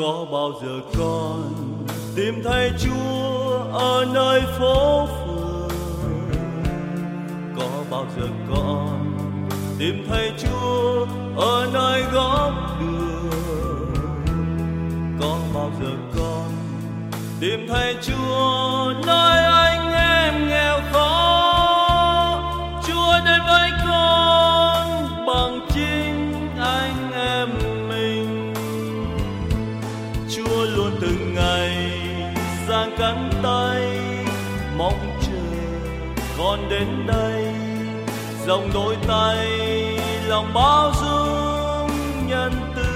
Có bao giờ con tìm thấy Chúa ở nơi phố phường? Có bao giờ con tìm thấy Chúa ở nơi góc đường? Có bao giờ con tìm thấy Chúa nơi anh em nghèo khó? Chúa đến với con bằng chính anh em mình. Chúa luôn từng ngày giang cánh tay mong chờ con đến đây, rộng đôi tay lòng bao dung nhân từ,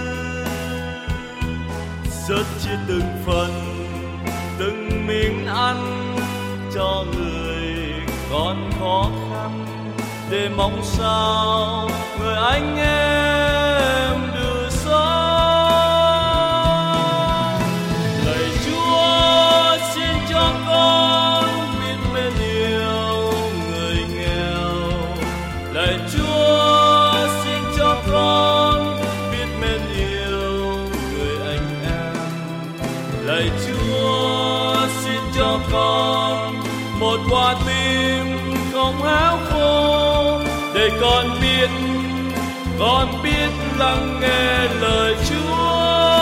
rất chia từng phần từng miếng ăn cho người còn khó khăn, để mong sao người anh em được sống. Lạy Chúa xin cho con biết mến yêu người nghèo. Lạy Chúa xin cho con biết mến yêu người anh em. Lạy Chúa xin cho con một quả tim không héo khô, để con biết lắng nghe lời Chúa.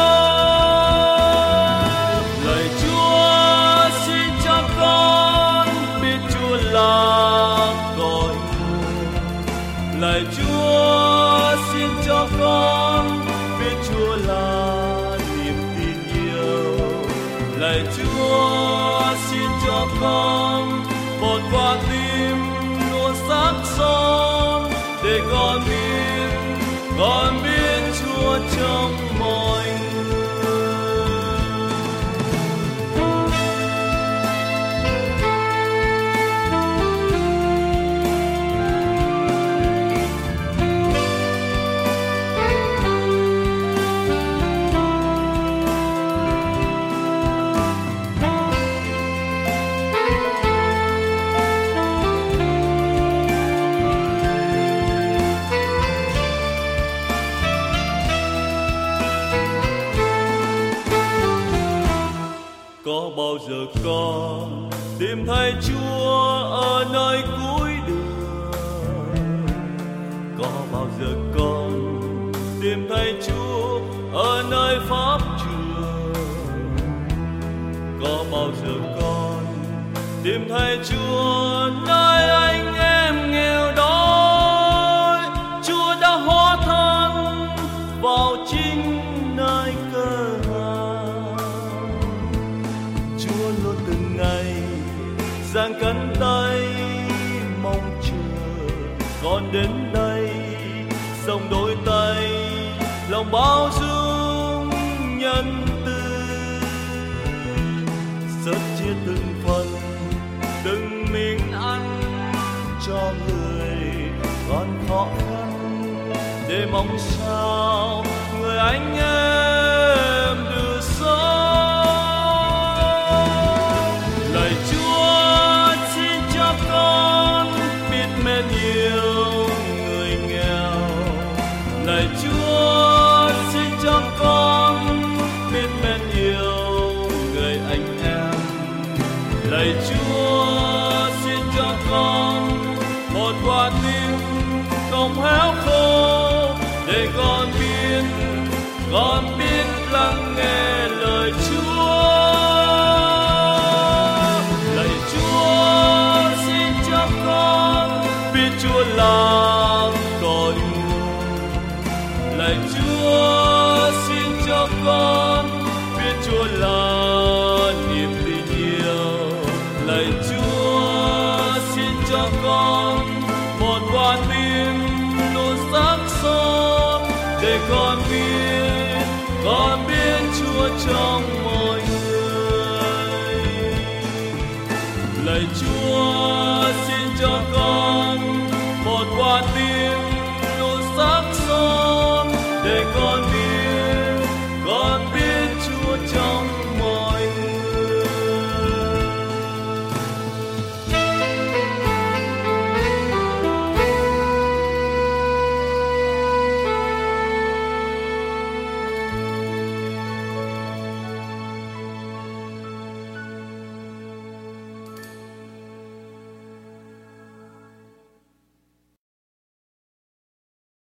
Lạy Chúa xin cho con biết Chúa là cội nguồn. Lạy Chúa xin cho con biết Chúa là niềm tin yêu. Lạy Chúa xin cho con một quả tim luôn sáng son, để con biết Chúa trong mọi Có bao giờ con tìm thấy Chúa ở nơi cuối đường? Có bao giờ con tìm thấy Chúa ở nơi pháp trường? Có bao giờ con tìm thấy Chúa nơi anh em nghèo đói? Chúa đã hóa thân vào chính nơi cơ giang cánh tay mong chờ con đến đây, dòng đôi tay lòng bao dung nhân từ, rất chia từng phần từng miếng ăn cho người còn khó khăn, để mong sao người anh em được sống. Lạy Chúa xin cho con biết mến yêu người nghèo. Lạy Chúa xin cho con biết mến yêu người anh em. Lạy Chúa xin cho con một quả tim không héo khô, để con biết lắng nghe lời Chúa. Lạy Chúa xin cho con biết Chúa là cội nguồn. Lạy Chúa xin cho con biết Chúa là niềm tin yêu. Lạy Chúa xin cho con một quả tim luôn sáng son, để con biết Chúa trong mọi người. Lạy Chúa xin cho con